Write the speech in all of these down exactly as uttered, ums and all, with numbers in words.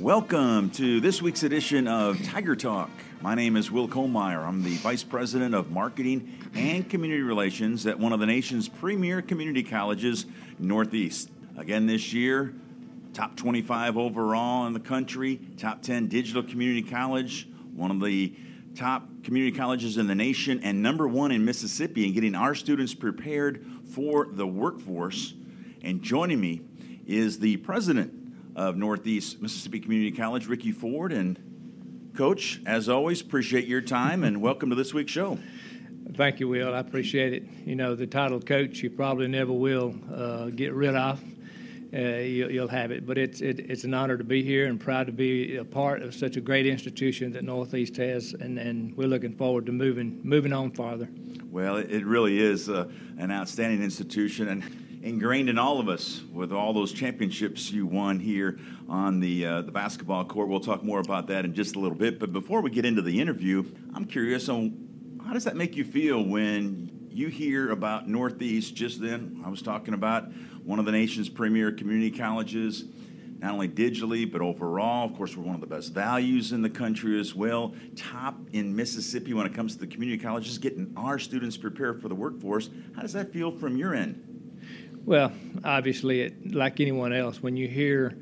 Welcome to this week's edition of Tiger Talk. My name is Will Kohlmeyer. I'm the Vice President of Marketing and Community Relations at one of the nation's premier community colleges, Northeast. Again this year, top twenty-five overall in the country, top ten digital community college, one of the top community colleges in the nation, and number one in Mississippi in getting our students prepared for the workforce. And joining me is the president of Northeast Mississippi Community College, Ricky Ford. And Coach, as always, appreciate your time and welcome to this week's show. Thank you, Will. I appreciate it. You know, the title coach you probably never will uh, get rid of. Uh, you, you'll have it. But it's it, it's an honor to be here and proud to be a part of such a great institution that Northeast has, and, and we're looking forward to moving moving on farther. Well, it, it really is uh, an outstanding institution and ingrained in all of us with all those championships you won here on the uh, the basketball court. We'll talk more about that in just a little bit. But before we get into the interview, I'm curious on how does that make you feel when you hear about Northeast just then? I was talking about one of the nation's premier community colleges, not only digitally, but overall. Of course, we're one of the best values in the country as well. Top in Mississippi when it comes to the community colleges, getting our students prepared for the workforce. How does that feel from your end? Well, obviously, it, like anyone else, when you hear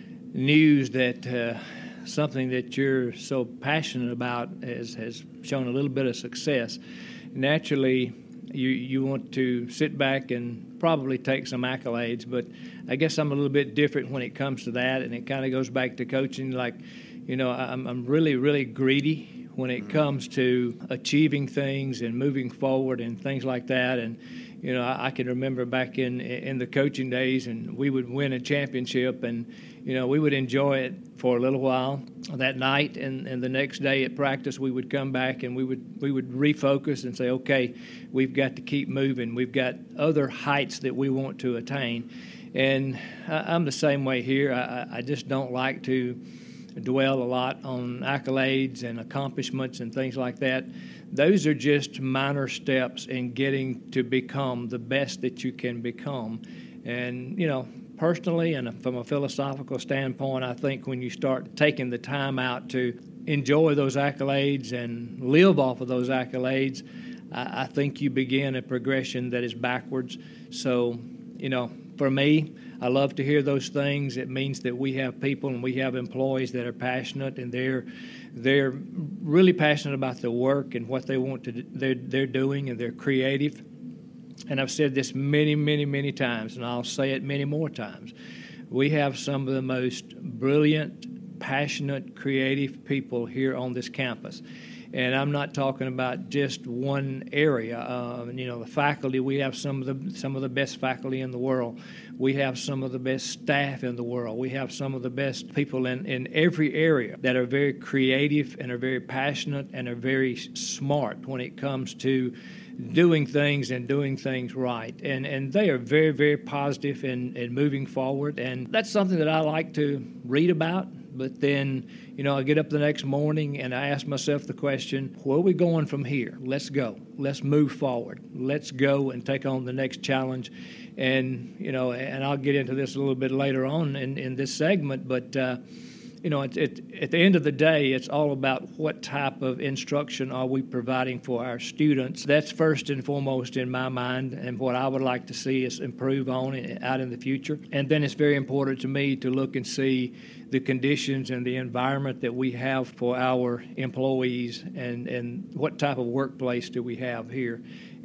news that uh, something that you're so passionate about has, has shown a little bit of success, naturally you you want to sit back and probably take some accolades. But I guess I'm a little bit different when it comes to that, and it kind of goes back to coaching. Like, you know, I'm, I'm really, really greedy when it comes to achieving things and moving forward and things like that. And you know, I, I can remember back in in the coaching days, and we would win a championship, and you know, we would enjoy it for a little while that night, and, and the next day at practice, we would come back and we would we would refocus and say, okay, we've got to keep moving. We've got other heights that we want to attain, and I, I'm the same way here. I, I just don't like to dwell a lot on accolades and accomplishments and things like that. Those are just minor steps in getting to become the best that you can become. And, you know, personally and from a philosophical standpoint, I think when you start taking the time out to enjoy those accolades and live off of those accolades, I, I think you begin a progression that is backwards. So, you know, for me, I love to hear those things. It means that we have people and we have employees that are passionate, and they're they're really passionate about the work and what they want to do, they're they're doing, and they're creative. And I've said this many, many, many times, and I'll say it many more times. We have some of the most brilliant, passionate, creative people here on this campus. And I'm not talking about just one area. Uh, you know, the faculty, we have some of the some of the best faculty in the world. We have some of the best staff in the world. We have some of the best people in, in every area that are very creative and are very passionate and are very smart when it comes to doing things and doing things right. And and they are very, very positive in, in moving forward. And that's something that I like to read about. But then, you know, I get up the next morning and I ask myself the question, where are we going from here? Let's go. Let's move forward. Let's go and take on the next challenge. And, you know, and I'll get into this a little bit later on in, in this segment, but, uh, you know, it, it, at the end of the day, it's all about what type of instruction are we providing for our students. That's first and foremost in my mind, and what I would like to see is improve on out in the future. And then it's very important to me to look and see the conditions and the environment that we have for our employees, and, and what type of workplace do we have here.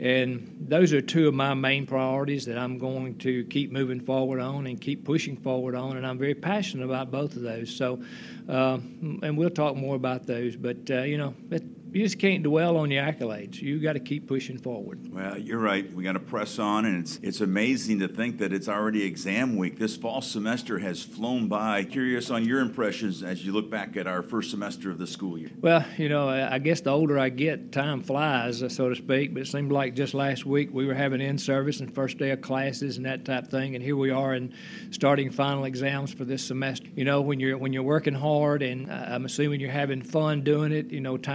And those are two of my main priorities that I'm going to keep moving forward on and keep pushing forward on, and I'm very passionate about both of those. So, uh, and we'll talk more about those, but, uh, you know, it, you just can't dwell on your accolades. You got to keep pushing forward. Well, you're right. We got to press on, and it's it's amazing to think that it's already exam week. This fall semester has flown by. Curious on your impressions as you look back at our first semester of the school year. Well, you know, I guess the older I get, time flies, so to speak. But it seemed like just last week we were having in-service and first day of classes and that type of thing, and here we are in starting final exams for this semester. You know, when you're when you're working hard, and I'm assuming you're having fun doing it, you know, time really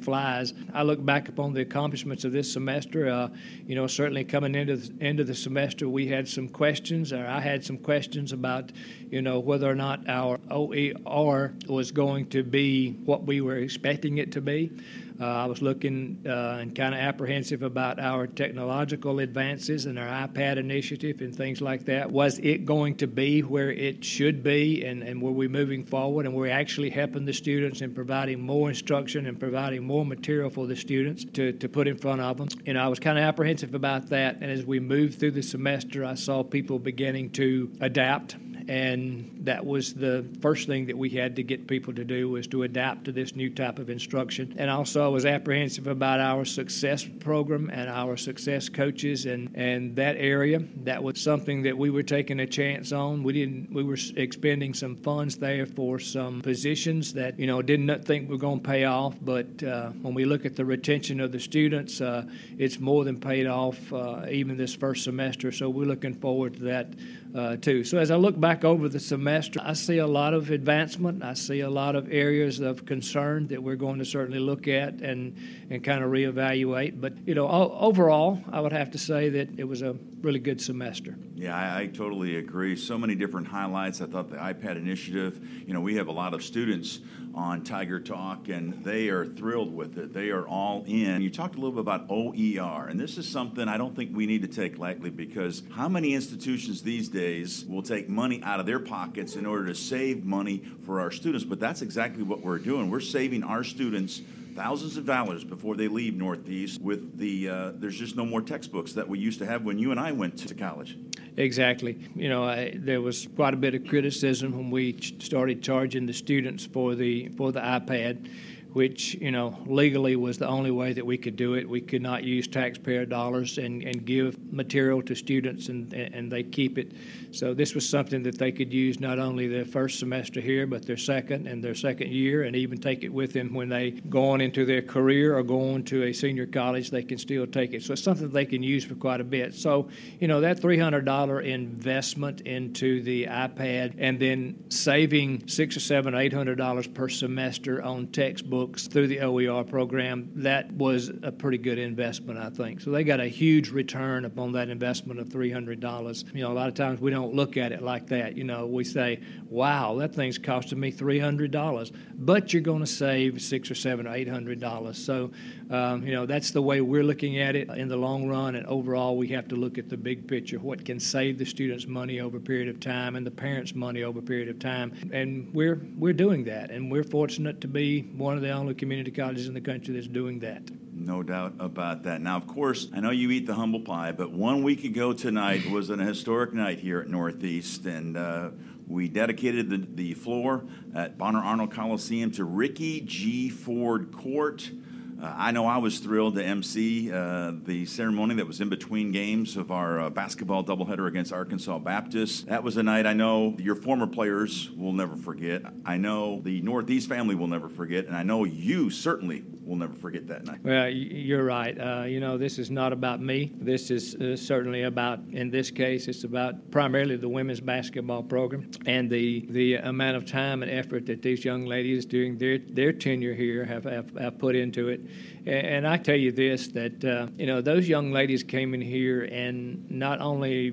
flies. I look back upon the accomplishments of this semester. Uh, you know, certainly coming into the end of the semester, we had some questions, or I had some questions about, you know, whether or not our O E R was going to be what we were expecting it to be. Uh, I was looking uh, and kind of apprehensive about our technological advances and our iPad initiative and things like that. Was it going to be where it should be, and, and were we moving forward, and were we actually helping the students and providing more instruction and providing more material for the students to, to put in front of them? You know, I was kind of apprehensive about that, and as we moved through the semester, I saw people beginning to adapt. And that was the first thing that we had to get people to do, was to adapt to this new type of instruction. And also I was apprehensive about our success program and our success coaches and, and that area. That was something that we were taking a chance on. We didn't. We were expending some funds there for some positions that, you know, didn't think were going to pay off. But uh, when we look at the retention of the students, uh, it's more than paid off uh, even this first semester. So we're looking forward to that uh, too. So as I look back over the semester, I see a lot of advancement. I see a lot of areas of concern that we're going to certainly look at and, and kind of reevaluate. But, you know, overall, I would have to say that it was a really good semester. Yeah, I, I totally agree. So many different highlights. I thought the iPad initiative, you know, we have a lot of students on Tiger Talk, and they are thrilled with it. They are all in. You talked a little bit about O E R, and this is something I don't think we need to take lightly, because how many institutions these days will take money out of their pockets in order to save money for our students? But that's exactly what we're doing. We're saving our students thousands of dollars before they leave Northeast with the, uh, there's just no more textbooks that we used to have when you and I went to college. Exactly. You know, I, there was quite a bit of criticism when we ch- started charging the students for the for the iPad, which, you know, legally was the only way that we could do it. We could not use taxpayer dollars and, and give material to students and, and they keep it. So this was something that they could use not only their first semester here, but their second and their second year, and even take it with them when they go on into their career or go on to a senior college. They can still take it. So it's something they can use for quite a bit. So, you know, that three hundred dollars investment into the iPad and then saving six or seven, eight hundred dollars per semester on textbooks through the O E R program, that was a pretty good investment, I think. So they got a huge return upon that investment of three hundred dollars. You know, a lot of times we don't look at it like that. You know, we say, wow, that thing's costing me three hundred dollars, but you're going to save six or seven or eight hundred dollars. So, um, you know, that's the way we're looking at it in the long run. And overall, we have to look at the big picture, what can save the students money over a period of time and the parents money over a period of time. And we're we're doing that, and we're fortunate to be one of the only community colleges in the country that's doing that. No doubt about that. Now, of course, I know you eat the humble pie, but one week ago tonight was an historic night here at Northeast, and uh, we dedicated the, the floor at Bonner Arnold Coliseum to Ricky G. Ford Court. Uh, I know I was thrilled to emcee uh, the ceremony that was in between games of our uh, basketball doubleheader against Arkansas Baptist. That was a night I know your former players will never forget. I know the Northeast family will never forget, and I know you certainly will never forget that night. Well, you're right. Uh, you know, this is not about me. This is uh, certainly about, in this case, it's about primarily the women's basketball program and the the amount of time and effort that these young ladies during their, their tenure here have, have, have put into it. And I tell you this, that, uh, you know, those young ladies came in here, and not only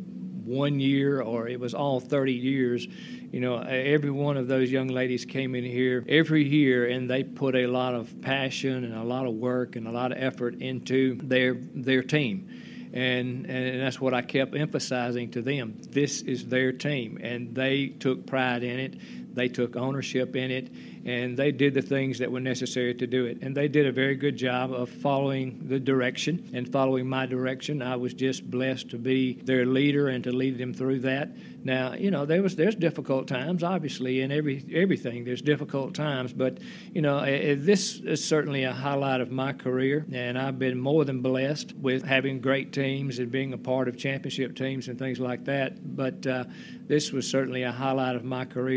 one year or it was all thirty years, you know, every one of those young ladies came in here every year, and they put a lot of passion and a lot of work and a lot of effort into their their team. And and that's what I kept emphasizing to them. This is their team, and they took pride in it. They took ownership in it, and they did the things that were necessary to do it. And they did a very good job of following the direction and following my direction. I was just blessed to be their leader and to lead them through that. Now, you know, there was there's difficult times, obviously, in every everything. There's difficult times, but, you know, uh, this is certainly a highlight of my career, and I've been more than blessed with having great teams and being a part of championship teams and things like that. But uh, this was certainly a highlight of my career, and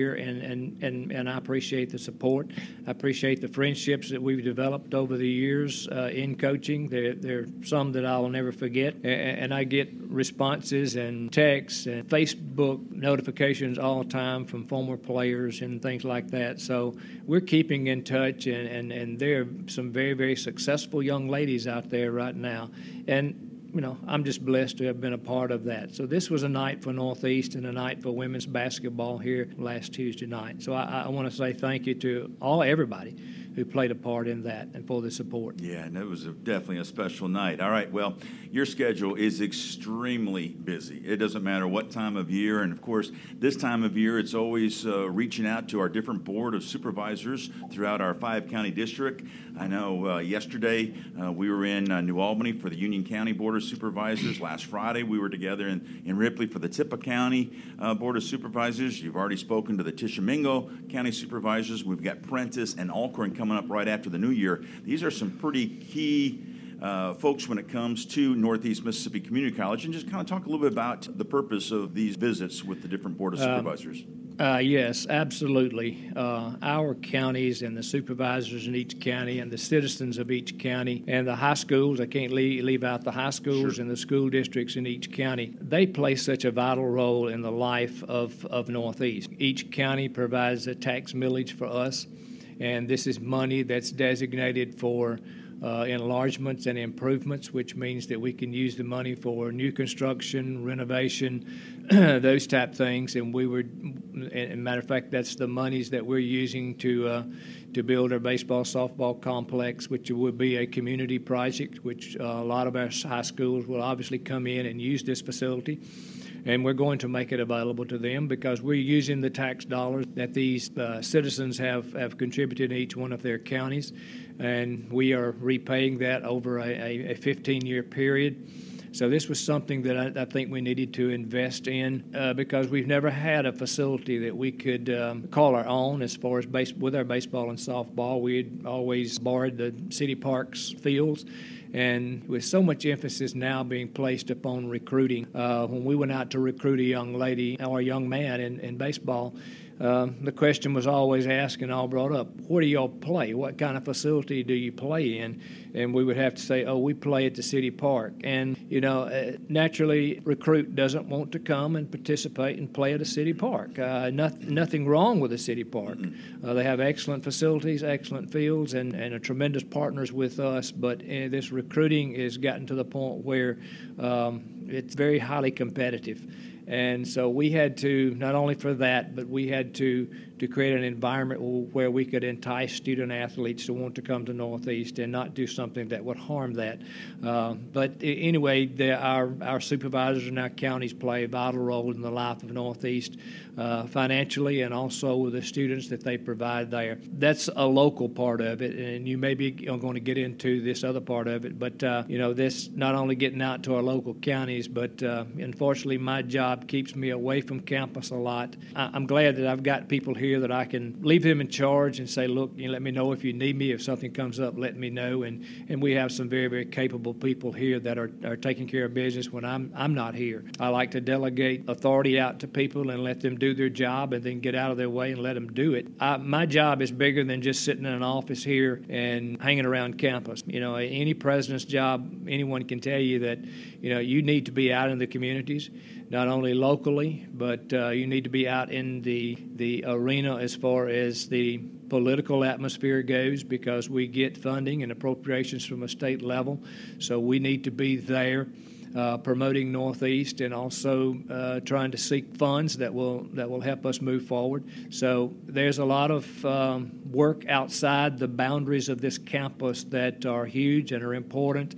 and, and, and I appreciate the support. I appreciate the friendships that we've developed over the years uh, in coaching. There, there are some that I'll never forget, and, and I get responses and texts and Facebook notifications all the time from former players and things like that. So we're keeping in touch, and, and, and there are some very, very successful young ladies out there right now. And you know, I'm just blessed to have been a part of that. So this was a night for Northeast and a night for women's basketball here last Tuesday night. So I, I want to say thank you to all everybody who played a part in that and for the support. Yeah, and it was a, definitely a special night. All right, well, your schedule is extremely busy. It doesn't matter what time of year, and of course, this time of year, it's always uh, reaching out to our different board of supervisors throughout our five-county district. I know uh, yesterday uh, we were in uh, New Albany for the Union County Board of Supervisors. Last Friday we were together in, in Ripley for the Tippah County uh, Board of Supervisors. You've already spoken to the Tishomingo County Supervisors. We've got Prentiss and Alcorn coming up right after the new year. These are some pretty key uh, folks when it comes to Northeast Mississippi Community College, and just kind of talk a little bit about the purpose of these visits with the different Board of Supervisors. Um, Uh, yes, absolutely. Uh, our counties and the supervisors in each county and the citizens of each county and the high schools, I can't leave, leave out the high schools Sure. and the school districts in each county, they play such a vital role in the life of, of Northeast. Each county provides a tax millage for us, and this is money that's designated for Uh, enlargements and improvements, which means that we can use the money for new construction, renovation, those type things. And we were, and matter of fact, that's the monies that we're using to uh, to build our baseball, softball complex, which would be a community project, which uh, a lot of our high schools will obviously come in and use this facility. And we're going to make it available to them because we're using the tax dollars that these uh, citizens have, have contributed in each one of their counties, and we are repaying that over a, a fifteen-year period. So this was something that I, I think we needed to invest in uh, because we've never had a facility that we could um, call our own as far as base, with our baseball and softball. We had always borrowed the city parks fields. And with so much emphasis now being placed upon recruiting, uh, when we went out to recruit a young lady or a young man in, in baseball, uh, the question was always asked and all brought up, where do y'all play? What kind of facility do you play in? And we would have to say, oh, we play at the city park. And, you know, uh, naturally, recruit doesn't want to come and participate and play at a city park. Uh, not, nothing wrong with a city park. Uh, they have excellent facilities, excellent fields, and, and are tremendous partners with us. But uh, this recruiting has gotten to the point where um, it's very highly competitive. And so we had to, not only for that, but we had to, to create an environment where we could entice student athletes to want to come to Northeast and not do something that would harm that. Uh, but anyway, the, our, our supervisors in our counties play a vital role in the life of Northeast uh, financially and also with the students that they provide there. That's a local part of it, and you may be going to get into this other part of it. But, uh, you know, this not only getting out to our local counties, but uh, unfortunately my job keeps me away from campus a lot. I, I'm glad that I've got people here that I can leave them in charge and say, look, you let me know if you need me. If something comes up, let me know. And, and we have some very, very capable people here that are, are taking care of business when I'm I'm not here. I like to delegate authority out to people and let them do their job and then get out of their way and let them do it. I, my job is bigger than just sitting in an office here and hanging around campus. You know, any president's job, anyone can tell you that, you know, you need to be out in the communities, not only locally, but uh, you need to be out in the, the arena as far as the political atmosphere goes, because we get funding and appropriations from a state level. So we need to be there uh, promoting Northeast and also uh, trying to seek funds that will that will help us move forward. So there's a lot of um, work outside the boundaries of this campus that are huge and are important.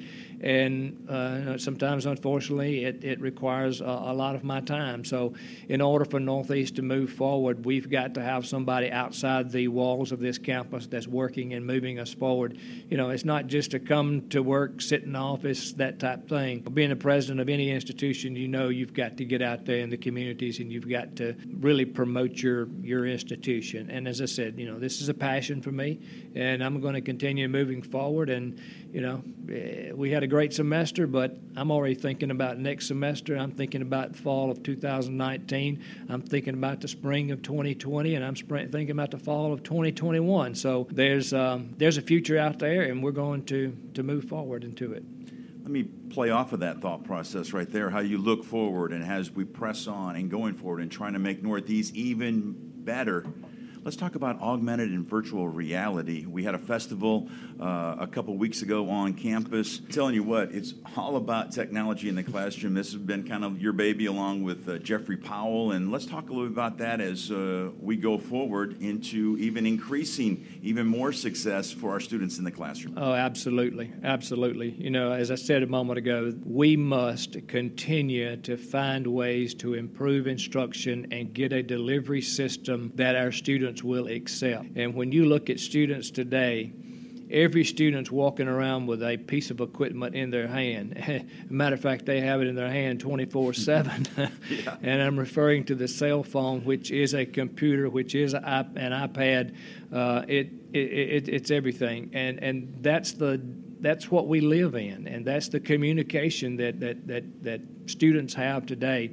And uh, sometimes, unfortunately, it, it requires a, a lot of my time. So in order for Northeast to move forward, we've got to have somebody outside the walls of this campus that's working and moving us forward. You know, it's not just to come to work, sit in the office, that type thing. Being the president of any institution, you know you've got to get out there in the communities and you've got to really promote your, your institution. And as I said, you know, this is a passion for me, and I'm going to continue moving forward. And, you know, we had a great semester, but I'm already thinking about next semester. I'm thinking about the fall of two thousand nineteen. I'm thinking about the spring of twenty twenty, and I'm spring, thinking about the fall of twenty twenty-one. So there's um, there's a future out there, and we're going to, to move forward into it. Let me play off of that thought process right there, how you look forward and as we press on and going forward and trying to make Northeast even better. Let's talk about augmented and virtual reality. We had a festival uh, a couple weeks ago on campus. I'm telling you what, it's all about technology in the classroom. This has been kind of your baby along with uh, Jeffrey Powell. And let's talk a little bit about that as uh, we go forward into even increasing even more success for our students in the classroom. Oh, absolutely. Absolutely. You know, as I said a moment ago, we must continue to find ways to improve instruction and get a delivery system that our students will accept. And when you look at students today, every student's walking around with a piece of equipment in their hand. As a matter of fact, they have it in their hand twenty-four seven. Yeah. And I'm referring to the cell phone, which is a computer, which is an iPad. Uh, it, it, it it's everything, and and that's the that's what we live in, and that's the communication that that that, that students have today,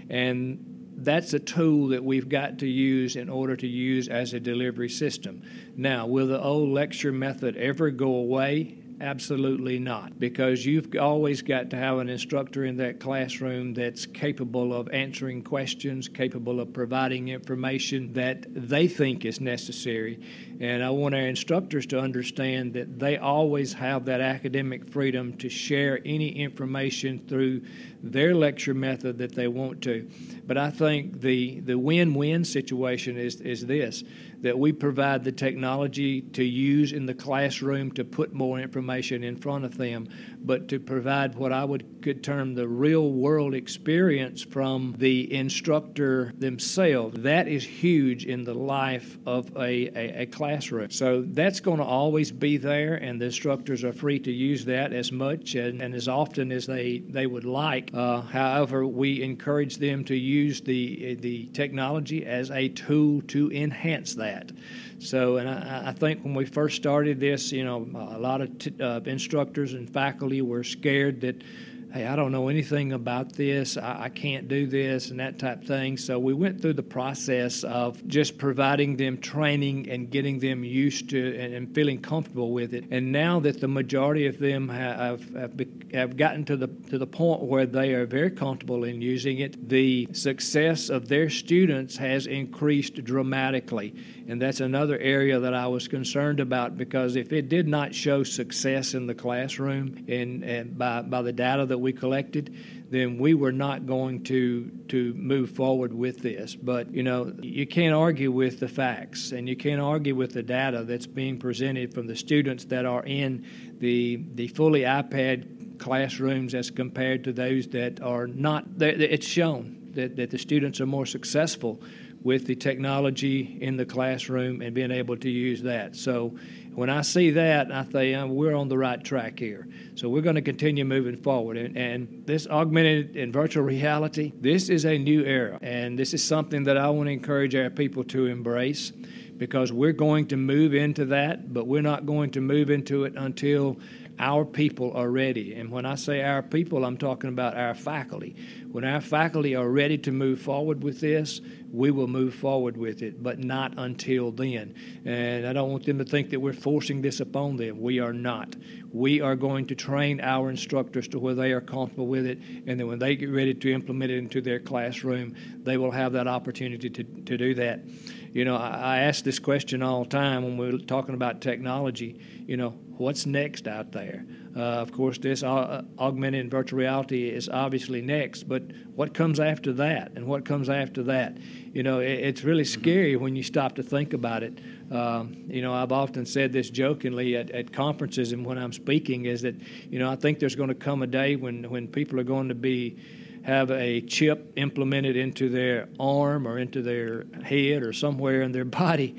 and that's a tool that we've got to use in order to use as a delivery system. Now, will the old lecture method ever go away? Absolutely not, because you've always got to have an instructor in that classroom that's capable of answering questions, capable of providing information that they think is necessary. And I want our instructors to understand that they always have that academic freedom to share any information through their lecture method that they want to. But I think the, the win-win situation is, is this, that we provide the technology to use in the classroom to put more information in front of them, but to provide what I would could term the real-world experience from the instructor themselves. That is huge in the life of a, a, a classroom. So that's going to always be there, and the instructors are free to use that as much and, and as often as they, they would like. Uh, however, we encourage them to use the, the technology as a tool to enhance that. So, and I, I think when we first started this, you know, a lot of t- uh, instructors and faculty were scared that, hey, I don't know anything about this, I, I can't do this, and that type of thing. So we went through the process of just providing them training and getting them used to and, and feeling comfortable with it. And now that the majority of them have have, have gotten to the to the point where they are very comfortable in using it, the success of their students has increased dramatically. And that's another area that I was concerned about, because if it did not show success in the classroom and, and by, by the data that we collected, then we were not going to to move forward with this. But, you know, you can't argue with the facts, and you can't argue with the data that's being presented from the students that are in the the fully iPad classrooms as compared to those that are not. It's shown that, that the students are more successful with the technology in the classroom and being able to use that. So when I see that, I think um, we're on the right track here. So we're going to continue moving forward. And, and this augmented and virtual reality, this is a new era. And this is something that I want to encourage our people to embrace, because we're going to move into that, but we're not going to move into it until our people are ready. And when I say our people, I'm talking about our faculty. When our faculty are ready to move forward with this, we will move forward with it, but not until then. And I don't want them to think that we're forcing this upon them. We are not. We are going to train our instructors to where they are comfortable with it, and then when they get ready to implement it into their classroom, they will have that opportunity to, to do that. You know, I, I ask this question all the time when we're talking about technology, you know, what's next out there? Uh, of course, this uh, augmented and virtual reality is obviously next, but what comes after that, and what comes after that? You know, it, it's really scary when you stop to think about it. Um, you know, I've often said this jokingly at, at conferences and when I'm speaking, is that, you know, I think there's going to come a day when, when people are going to be have a chip implemented into their arm or into their head or somewhere in their body,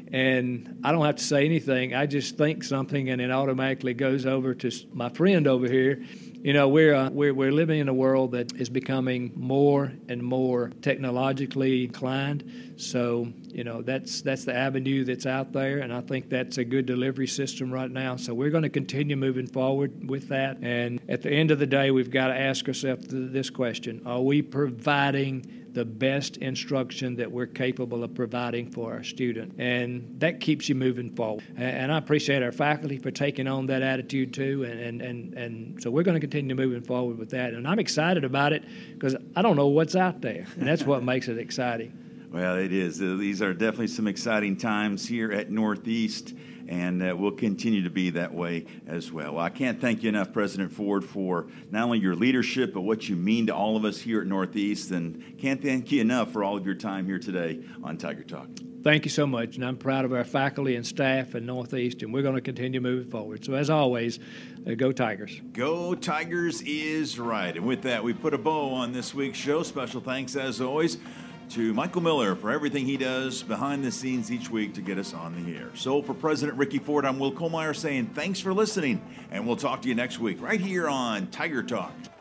and I don't have to say anything. I just think something, and it automatically goes over to my friend over here, You know, we're, uh, we're we're living in a world that is becoming more and more technologically inclined. So, you know, that's that's the avenue that's out there, and I think that's a good delivery system right now. So we're going to continue moving forward with that. And at the end of the day, we've got to ask ourselves this question: are we providing the best instruction that we're capable of providing for our student? And that keeps you moving forward. And I appreciate our faculty for taking on that attitude too. And, and, and, and so we're going to continue moving forward with that. And I'm excited about it because I don't know what's out there. And that's what makes it exciting. Well, it is. These are definitely some exciting times here at Northeast, and uh, will continue to be that way as well. Well, I can't thank you enough, President Ford, for not only your leadership, but what you mean to all of us here at Northeast, and can't thank you enough for all of your time here today on Tiger Talk. Thank you so much, and I'm proud of our faculty and staff in Northeast, and we're going to continue moving forward. So as always, uh, go Tigers. Go Tigers is right. And with that, we put a bow on this week's show. Special thanks, as always, to Michael Miller for everything he does behind the scenes each week to get us on the air. So for President Ricky Ford, I'm Will Kohlmeyer saying thanks for listening, and we'll talk to you next week right here on Tiger Talk.